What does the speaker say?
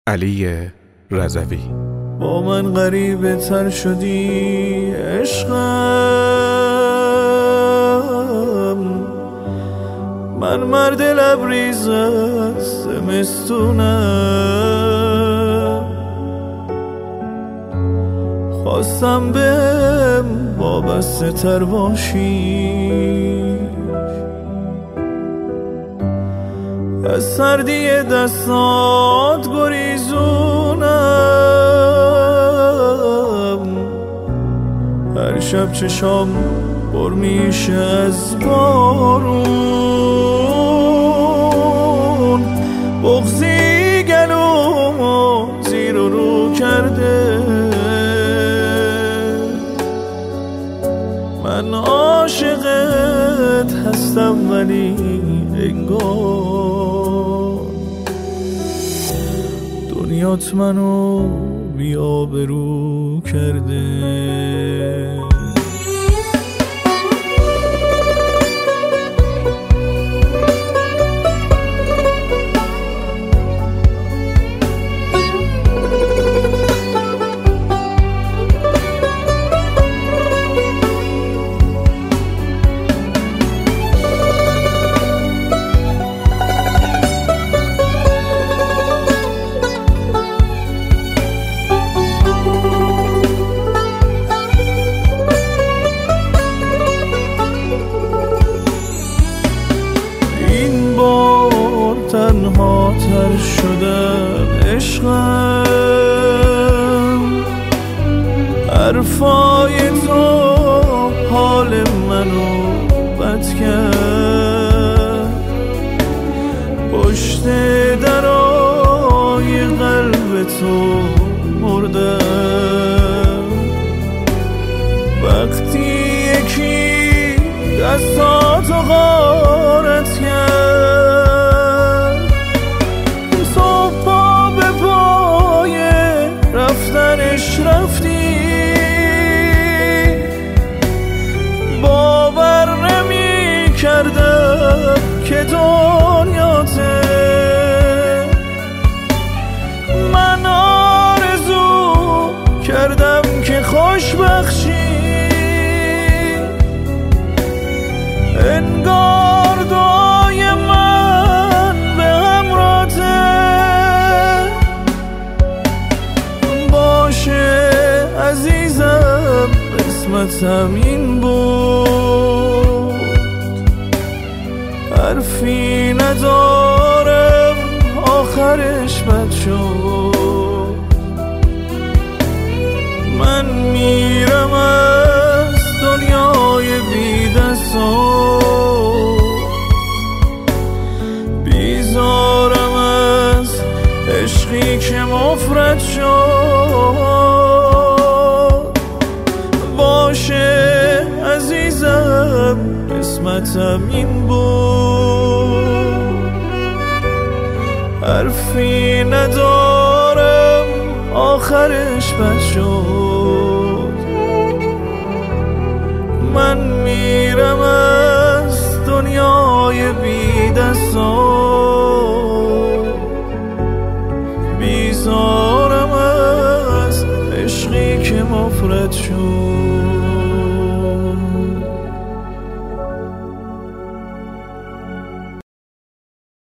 علی رضوی. با من غریبه تر شدی عشقم، من مرد لبریز از زمستونم، خواستم بهم وابسته تر باشی، از سردی دستات گریزونم، هر شب چشام پر میشه از بارون، بغضی گلومو زیر و رو کرده، من عاشقت هستم ولی انگار دنیات منو بی آبرو کرده. تنها تر شدم عشقم، حرفای تو حال منو بد کرد، پشت درای قلب تو مردم، وقتی یکی دستاتو غارت کرد، رفتنش رفتی، باور نمی کردم که دنیاته، من آرزو کردم که خوشبخشی، انگار دعای من به همراته، عزیزم قسمتم این بود، حرفی ندارم آخرش بد شد، من میرم از دنیای بی دست و بیزارم از عشقی که مفرد شد، باشه عزیزم قسمتم این بود، حرفی ندارم آخرش بد شد، من میرم از دنیای بی